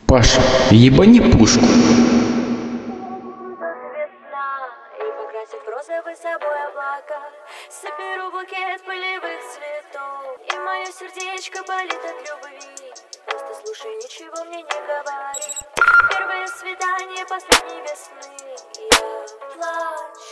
Паша, ебани пушку. Весна, и покрасив розовый собой облака, соберу букет полевых цветов, и мое сердечко болит от любви. Просто слушай, ничего мне не говори. Первое свидание последней весны. Я плачу.